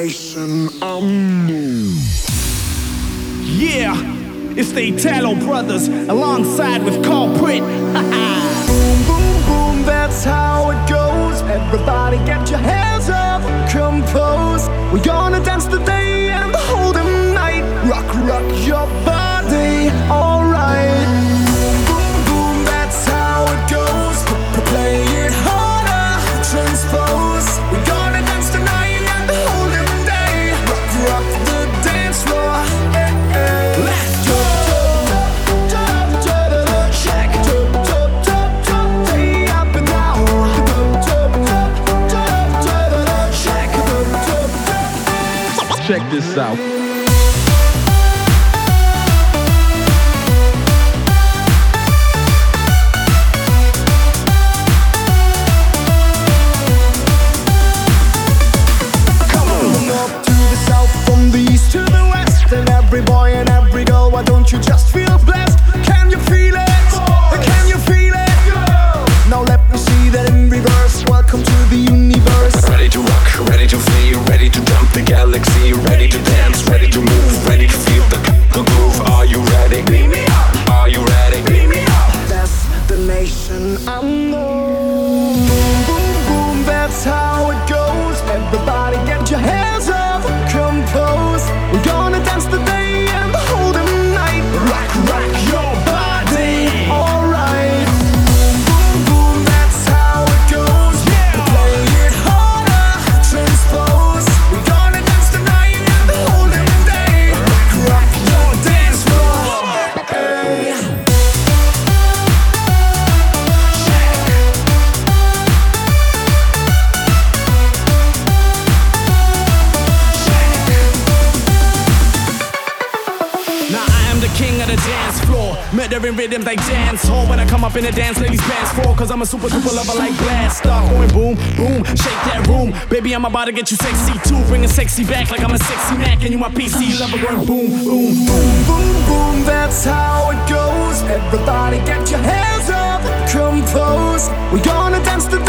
destination unknown. Yeah, it's the Italo Brothers alongside with Culprit. Boom, boom, boom, that's how it goes. Everybody get your hands up, compose. We're gonna dance today and the whole damn night. Rock, rock your body, alright. Boom, boom, boom, that's how it goes. Play it harder, transpose. We're gonna dance tonight and the whole damn day. Rock, rock the dance floor. Let's go. Shake it up, way up and down. Shake it up. Check this out. And every boy and every girl, why don't you just feel blessed? Can you feel it? Can you feel it? Now let me see that in reverse. Welcome to the universe. Ready to rock, ready to flee, ready to jump the galaxy, ready to dance, ready to move, ready to feel the groove. Are you ready? Beam me up. Are you ready? Beam me up. Destination unknown. Boom, boom, boom, that's how it goes. Everybody get your hands up, compose. We're gonna dance today and the whole damn night. Rock, rock your body, alright. Boom, boom, that's how it goes. Play it harder, transpose. We're gonna dance tonight and the whole damn day. Rock, rock your dance floor. Hey. King of the dance floor, murdering rhythms like dance hall. When I come up in the dance, ladies dance for, cause I'm a super duper lover like blast off. Going boom, boom, shake that room. Baby, I'm about to get you sexy too. Bringing sexy back like I'm a sexy Mac. And you my PC lover going boom, boom, boom. Boom, boom, that's how it goes. Everybody get your hands up, compose. We're gonna dance to